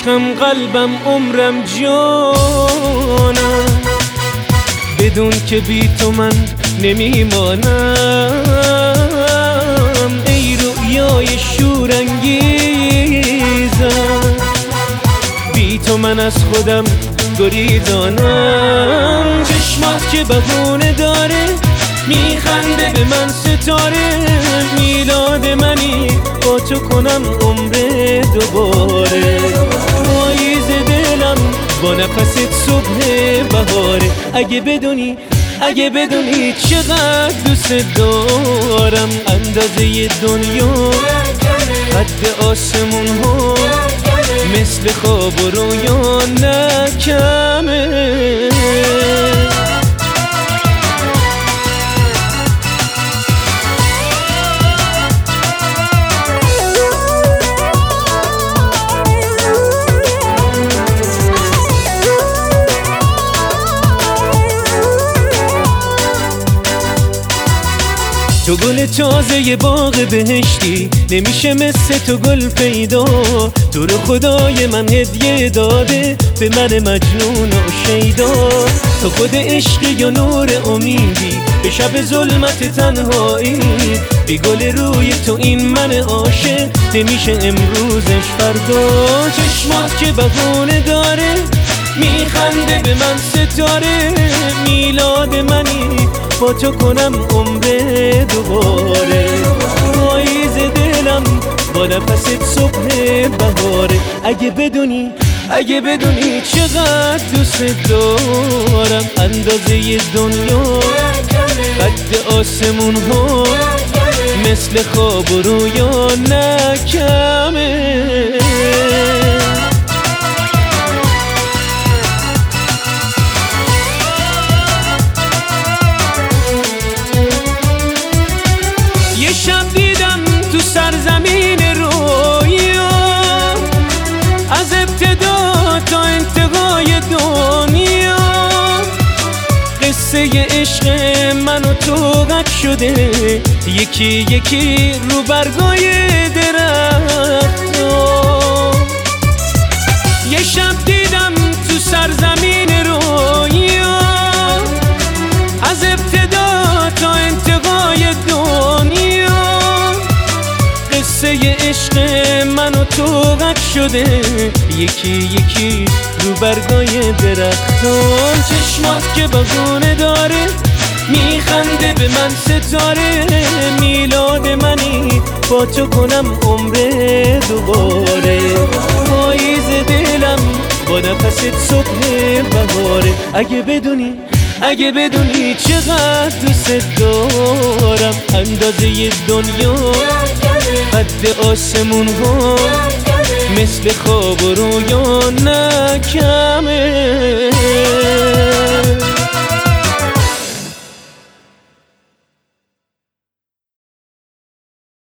عشقم، قلبم، عمرم، جانم، بدون که بی تو من نمیمانم. ای رویای شورانگیزم، بی تو من از خودم گریزانم. چشمات که بهونه داره، میخنده به من ستاره، میلاد منی با تو کنم عمر دوباره. پاییز دلم با نفست صبح بهاره. اگه بدونی چقدر دوست دارم، اندازه دنیا قد آسمون ها، مثل خواب و رویا نکمه. تو گل تازه باغ بهشتی، نمیشه مثل تو گل پیدا. تو رو خدای من هدیه داده به من مجنون و شیدا. تو خود عشقی یا نور امیدی به شب ظلمت تنهایی. بی گل روی تو این من عاشق، نمیشه امروزش فردا. چشمات که بهونه داره، میخنده به من ستاره، میلاد منی با تو کنم عمر دوباره. پاییز دلم با نفست صبح بهاره. اگه بدونی چقدر دوست دارم، اندازه دنیا قد آسمون ها، مثل خواب و رویا نکمه. شب دیدم تو سرزمین رویا، از ابتدا تا انتهای دنیا، قصه عشق من و تو قد شده، یکی یکی رو برگای درخت‌ها. یه شب دیدم تو سرزمین رویا، از ابتدا تا انتهای دنیا، قصه عشق من و تو قد شده، یکی یکی رو برگای درختان. چشمات که بهونه داره، میخنده به من ستاره، میلاد منی با تو کنم عمر دوباره. پاییز دلم با نفست صبح بهاره. اگه بدونی چقدر دوست دارم، اندازه دنیا قد آسمون ها، مثل خواب و رویا نکمه.